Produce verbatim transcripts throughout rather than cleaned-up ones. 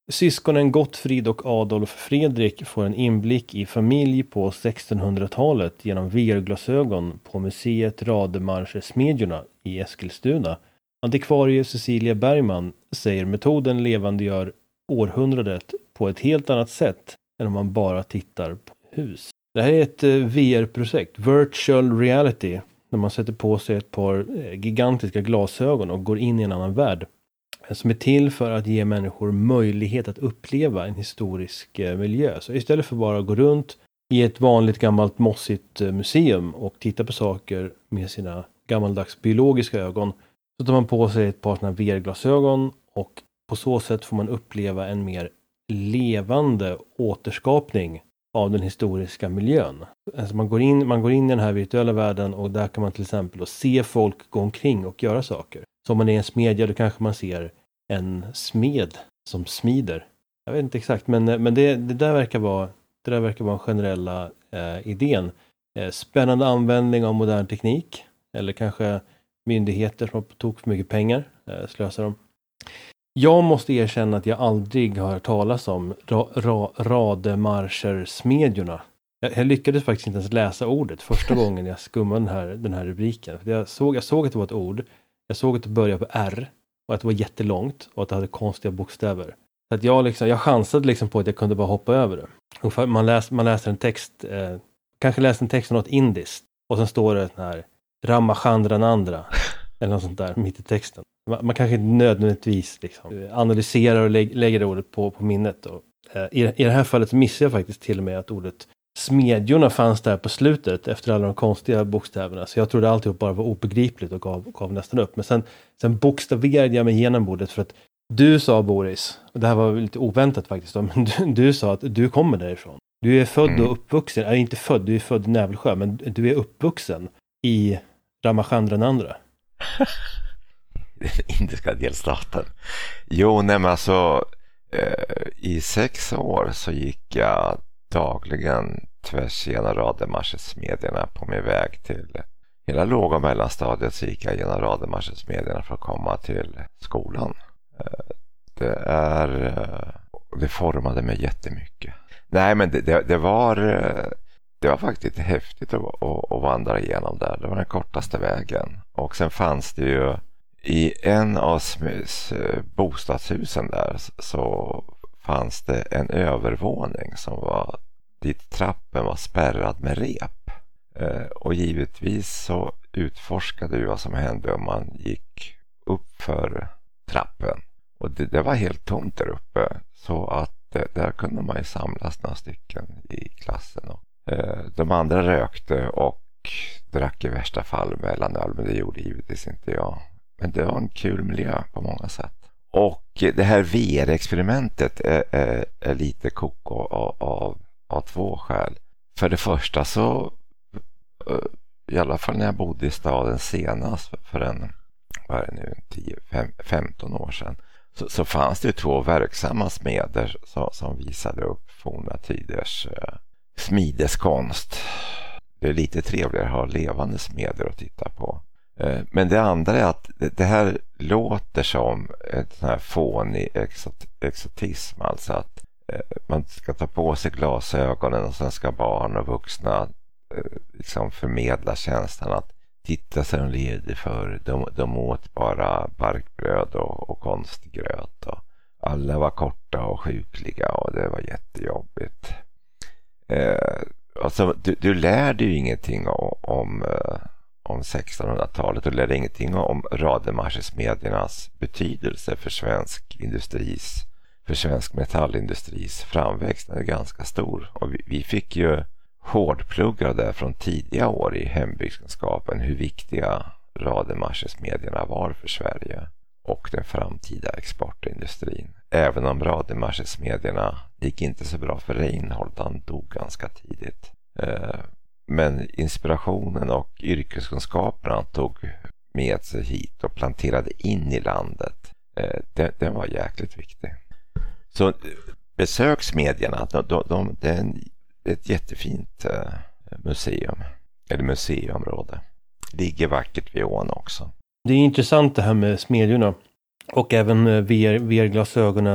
Syskonen Gottfrid och Adolf Fredrik får en inblick i familj på sextonhundratalet genom V R-glasögon på museet Rademachersmedjorna i Eskilstuna. Antikvarie Cecilia Bergman säger metoden levandegör århundradet på ett helt annat sätt än om man bara tittar på hus. Det här är ett V R-projekt, Virtual Reality, när man sätter på sig ett par gigantiska glasögon och går in i en annan värld. Som är till för att ge människor möjlighet att uppleva en historisk miljö. Så istället för bara att gå runt i ett vanligt gammalt mossigt museum och titta på saker med sina gammaldags biologiska ögon, så tar man på sig ett par sådana V R-glasögon och på så sätt får man uppleva en mer levande återskapning av den historiska miljön. Alltså man går in, man går in i den här virtuella världen och där kan man till exempel se folk gå omkring och göra saker. Så om man är en smedja, då kanske man ser en smed som smider. Jag vet inte exakt, men, men det, det, där verkar vara, det där verkar vara en generella eh, idén. Eh, spännande användning av modern teknik. Eller kanske myndigheter som har på tok för mycket pengar. Eh, slösar dem. Jag måste erkänna att jag aldrig har hört talas om ra, ra, Rademachersmedjorna. Jag, jag lyckades faktiskt inte ens läsa ordet första gången jag skummade den här, den här rubriken. Jag såg, jag såg att det var ett ord. Jag såg att det började på R och att det var jättelångt och att det hade konstiga bokstäver. Så att jag, liksom, jag chansade liksom på att jag kunde bara hoppa över det. Och för man, läs, man läser en text, eh, kanske läser en text om något indiskt och sen står det den här Ramachandranandra eller något sånt där mitt i texten. Man, man kanske inte nödvändigtvis liksom, analyserar och lä, lägger ordet på, på minnet. Och, eh, i, I det här fallet missade jag faktiskt till och med att ordet smedjorna fanns där på slutet efter alla de konstiga bokstäverna. Så jag trodde alltid bara var obegripligt och gav, gav nästan upp. Men sen, sen bokstaverade jag mig igenom ordet för att du sa, Boris, och det här var lite oväntat faktiskt, då, men du, du sa att du kommer därifrån. Du är född och uppvuxen, är inte född, du är född i Nävelsjö, men du är uppvuxen i Ramachandranandra. Den indiska delstaten. Jo, nej men alltså eh, i sex år så gick jag dagligen tvärs genom Rademachersmedjorna på min väg till hela låg- och mellanstadiet, så gick jag genom Rademachersmedjorna för att komma till skolan. Det är det formade mig jättemycket. Nej, men det, det, det var det var faktiskt häftigt att, att, att vandra igenom där. Det var den kortaste vägen. Och sen fanns det ju i en av bostadshusen där så fanns det en övervåning som var dit trappen var spärrad med rep. Eh, och givetvis så utforskade vi vad som hände om man gick upp för trappen. Och det, det var helt tomt där uppe. Så att eh, där kunde man ju samlas några stycken i klassen. Och, eh, de andra rökte och drack i värsta fall mellanöl, men det gjorde givetvis inte jag. Men det var en kul miljö på många sätt. Och det här V R-experimentet är, är, är lite koko av, av, av två skäl. För det första så, i alla fall när jag bodde i staden senast för en, vad är det nu, tio femton år sedan, så, så fanns det ju två verksamma smeder som, som visade upp forna tiders uh, smideskonst. Det är lite trevligare att ha levande smeder att titta på. Men det andra är att det här låter som ett sån här fånig exot- exotism. Alltså att man ska ta på sig glasögonen och sen ska barn och vuxna liksom förmedla känslan att titta sig de leder för. De, de åt bara barkbröd och, och konstig gröt. Och alla var korta och sjukliga och det var jättejobbigt. Eh, alltså, du, du lär dig ju ingenting om... om om sextonhundratalet och lärde ingenting om Rademachersmedjornas betydelse för svensk industris, för svensk metallindustris framväxt. Den är ganska stor. Och vi, vi fick ju hårdpluggade från tidiga år i hembygdskunskapen hur viktiga Rademachersmedjorna var för Sverige och den framtida exportindustrin. Även om Rademachersmedjorna gick inte så bra för Reinhold, han dog ganska tidigt. Eh, Men inspirationen och yrkeskunskapen han tog med sig hit och planterade in i landet, eh, den, den var jäkligt viktig. Så besöksmedierna, de, de, de, det är en, ett jättefint eh, museum, eller museiområde. Ligger vackert vid ån också. Det är intressant det här med smedjorna och även V R, V R-glasögonen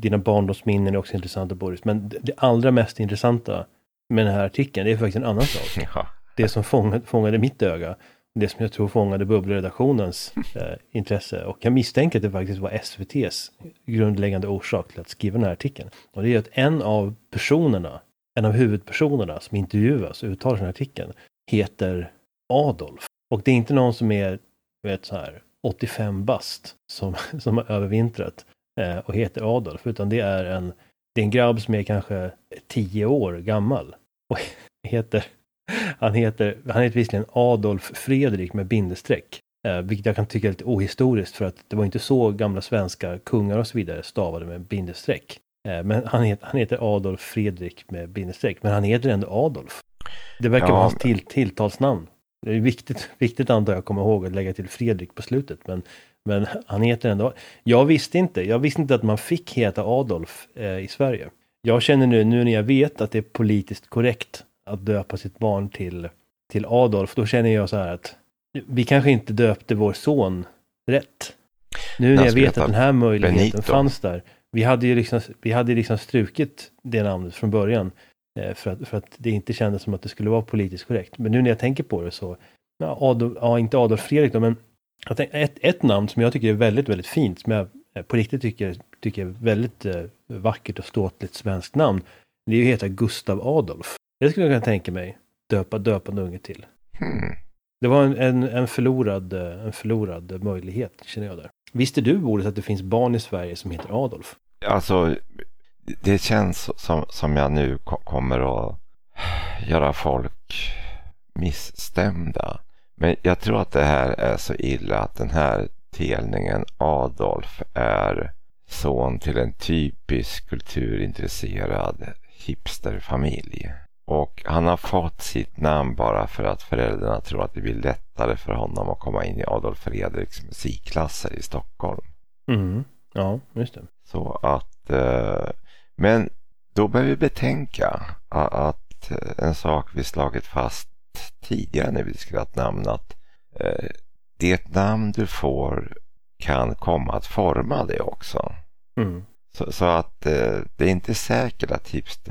dina barndomsminnen är också intressanta, Boris. Men det, det allra mest intressanta med den här artikeln, det är faktiskt en annan sak. Ja. Det som fångade, fångade mitt öga, det som jag tror fångade bubbelredaktionens eh, intresse. Och jag misstänker att det faktiskt var S V T:s grundläggande orsak till att skriva den här artikeln. Och det är att en av personerna, en av huvudpersonerna som intervjuas och uttalar den här artikeln heter Adolf. Och det är inte någon som är, vet så här, åttiofem bast som, som har övervintrat eh, och heter Adolf. Utan det är en, det är en grabb som är kanske tio år gammal. Och heter, han heter, han heter visserligen Adolf Fredrik med bindestreck. Eh, vilket jag kan tycka är lite ohistoriskt, för att det var inte så gamla svenska kungar och så vidare stavade med bindestreck. Eh, men han heter, han heter Adolf Fredrik med bindestreck. Men han heter ändå Adolf. Det verkar ja, vara hans till, tilltalsnamn. Det är viktigt, viktigt antar jag kommer ihåg att lägga till Fredrik på slutet. Men, men han heter ändå... Jag visste inte. Jag visste inte att man fick heta Adolf eh, i Sverige. Jag känner nu, nu när jag vet att det är politiskt korrekt att döpa sitt barn till, till Adolf. Då känner jag så här att vi kanske inte döpte vår son rätt. Nu när jag vet att den här möjligheten Benito. fanns där. Vi hade ju liksom, vi hade liksom strukit det namnet från början. För att, för att det inte kändes som att det skulle vara politiskt korrekt. Men nu när jag tänker på det så, ja, Adolf, ja inte Adolf Fredrik då, men jag tänker, ett, ett namn som jag tycker är väldigt, väldigt fint, som jag på riktigt tycker, tycker är väldigt eh, vackert och ståtligt svenskt namn, det är ju heter Gustav Adolf. Det skulle jag kunna tänka mig döpa, döpa en unge till. Hmm. Det var en, en, en, förlorad, en förlorad möjlighet, känner jag där. Visste du, Boris, att det finns barn i Sverige som heter Adolf? Alltså... Det känns som, som jag nu kommer att göra folk missstämda. Men jag tror att det här är så illa att den här telningen Adolf är son till en typisk kulturintresserad hipsterfamilj. Och han har fått sitt namn bara för att föräldrarna tror att det blir lättare för honom att komma in i Adolf Fredriks musikklasser i Stockholm. Mm. Ja, just det. Så att... Eh, Men då bör vi betänka att en sak vi slagit fast tidigare när vi diskuterat namn, att det namn du får kan komma att forma det också. Mm. Så, så att det är inte säkert att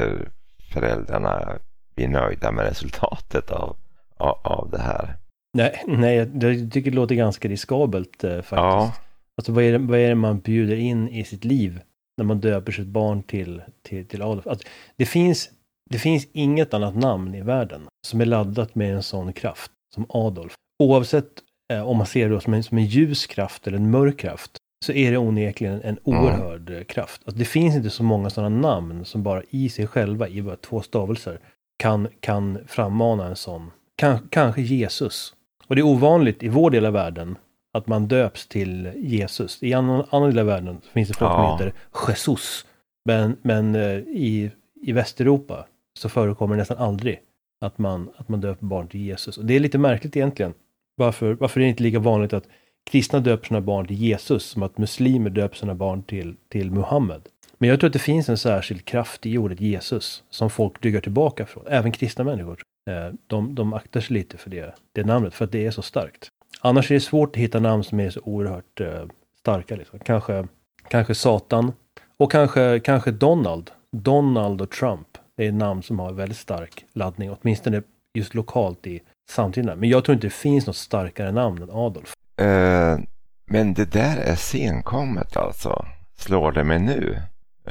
hipsterföräldrarna blir nöjda med resultatet av, av, av det här. Nej, nej, jag tycker det låter ganska riskabelt eh, faktiskt. Ja. Alltså vad är, det, vad är det man bjuder in i sitt liv när man döper sitt barn till, till, till Adolf? Alltså, det, finns, det finns inget annat namn i världen som är laddat med en sån kraft som Adolf. Oavsett eh, om man ser det som en, som en ljus kraft eller en mörk kraft, så är det onekligen en oerhörd mm. kraft. Alltså, det finns inte så många sådana namn som bara i sig själva, i bara två stavelser, kan, kan frammana en sån. Kan, kanske Jesus. Och det är ovanligt i vår del av världen att man döps till Jesus. I annan, annan del av världen finns det folk ja. som heter Jesus. Men, men eh, i, i Västeuropa så förekommer det nästan aldrig att man, att man döper barn till Jesus. Och det är lite märkligt egentligen. Varför, varför är det inte lika vanligt att kristna döper sina barn till Jesus som att muslimer döper sina barn till, till Muhammed? Men jag tror att det finns en särskild kraft i ordet Jesus som folk ryggar tillbaka från. Även kristna människor. De, de aktar sig lite för det, det namnet, för att det är så starkt. Annars är det svårt att hitta namn som är så oerhört eh, starka. Liksom. Kanske, kanske Satan och kanske, kanske Donald. Donald och Trump. Det är namn som har väldigt stark laddning, åtminstone just lokalt i samtiden. Men jag tror inte det finns något starkare namn än Adolf. Uh, men det där är senkommet alltså. Slår det mig nu?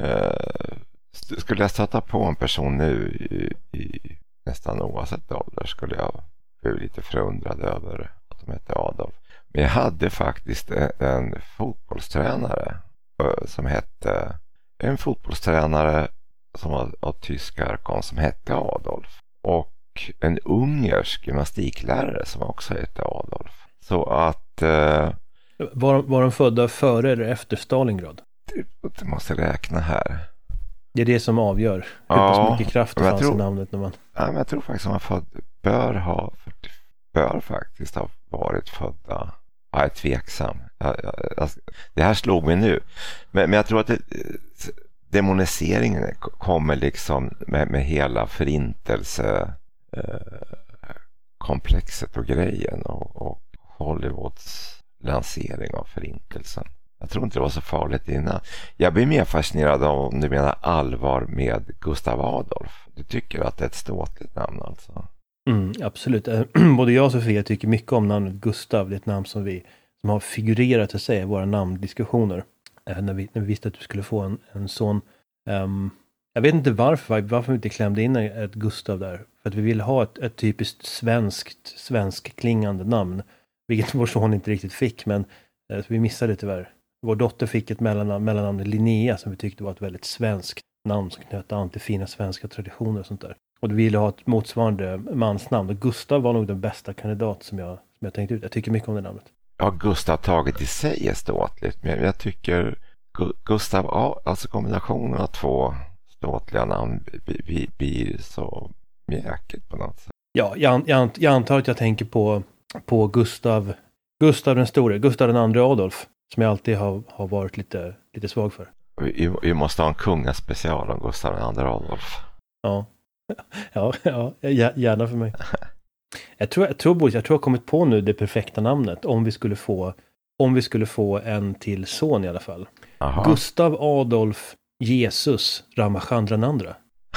Uh, skulle jag stöta på en person nu i, i nästan oavsett ålder, skulle jag bli lite förundrad över att de heter Adolf. Men jag hade faktiskt en, en fotbollstränare uh, som hette en fotbollstränare som var av tysk härkomst som hette Adolf. Och en ungersk gymnastiklärare som också hette Adolf. Så att... Uh, var, var de födda före eller efter Stalingrad? Du, du måste räkna här. Det är det som avgör hur ja, pass mycket kraft det fanns tror, i namnet. När man... ja, men jag tror faktiskt att man född, bör, ha, bör faktiskt ha varit födda. Jag är tveksam. Jag, jag, jag, det här slog mig nu. Men, men jag tror att det, demoniseringen kommer liksom med, med hela förintelse eh, komplexet och grejen och, och Hollywoods lansering av förintelsen. Jag tror inte det var så farligt innan. Jag blir mer fascinerad om du menar allvar med Gustav Adolf. Du tycker att det är ett ståtligt namn alltså? Mm, absolut. Både jag och Sofia tycker mycket om namnet Gustav. Det är ett namn som vi som har figurerat att säga i våra namndiskussioner. Eh, när, vi, när vi visste att du skulle få en, en son. Um, jag vet inte varför, varför vi inte klämde in ett Gustav där. För att vi ville ha ett, ett typiskt svenskt, svensk klingande namn. Vilket vår son inte riktigt fick, men eh, vi missade det tyvärr. Vår dotter fick ett mellannamn, mellannamn Linnea som vi tyckte var ett väldigt svenskt namn som knöt an till fina svenska traditioner och sånt där. Och vi ville ha ett motsvarande mansnamn. Och Gustav var nog den bästa kandidat som jag, som jag tänkte ut. Jag tycker mycket om det namnet. Ja, Gustav taget i sig är ståtligt. Men jag tycker Gu- Gustav A, alltså kombinationen av två ståtliga namn blir, blir så mjäkigt på något sätt. Ja, jag, jag, jag antar att jag tänker på, på Gustav, Gustav den store, Gustav den andra Adolf. Som jag alltid har, har varit lite, lite svag för. Vi, vi måste ha en kungaspecial om Gustav den andra Adolf. Ja, ja, ja, gärna för mig. Jag tror, jag tror, Boris, jag tror jag har kommit på nu det perfekta namnet. Om vi skulle få, om vi skulle få en till son i alla fall. Aha. Gustav Adolf Jesus Ramachandranandra.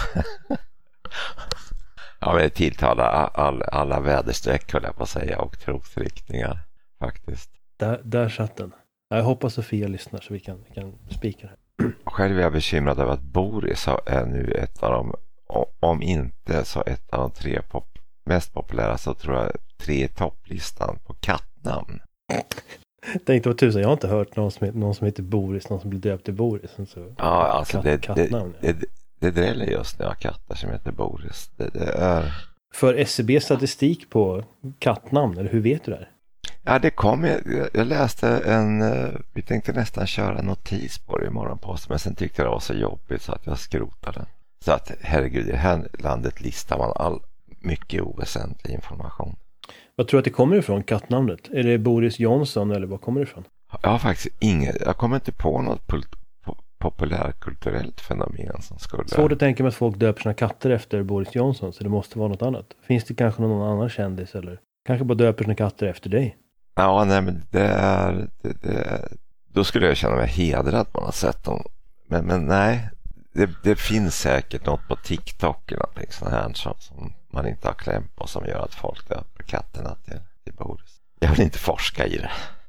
Ja, men det tilltalar all, alla väderstreck, höll jag på att säga, och trosriktningar faktiskt. Där, där satt den. Jag hoppas Sofia lyssnar så vi kan, vi kan spika det. Själv är jag bekymrad över att Boris är nu ett av de, om inte så ett av de tre pop, mest populära, så tror jag tre topplistan på kattnamn. Tänkte vad tusen, jag har inte hört någon som, någon som heter Boris, någon som blir döpt till Boris. Så, ja, alltså katt, det, kattnamn, det, ja. det, det dräller just nu av katter som heter Boris. Det, det är... För S C B statistik på kattnamn, eller hur vet du det här? Ja, det kom, jag, jag läste en, vi tänkte nästan köra en notis på det i morgonposten, men sen tyckte jag det var så jobbigt så att jag skrotade den. Så att herregud, i det här landet listar man all mycket oväsentlig information. Vad tror du att det kommer ifrån, kattnamnet? Är det Boris Johnson eller vad kommer det ifrån? Jag har faktiskt inget, jag kommer inte på något pol- po- populärkulturellt fenomen som skulle... Svårt att tänka mig att folk döper sina katter efter Boris Johnson, så det måste vara något annat. Finns det kanske någon annan kändis eller kanske bara döper sina katter efter dig? Ja, nej, men det är, det, det, då skulle jag känna mig hedrad på något sätt. Men, men nej, det, det finns säkert något på TikTok eller någonting sånt här som, som man inte har klämt på, som gör att folk döper katterna till, till Boris. Jag vill inte forska i det.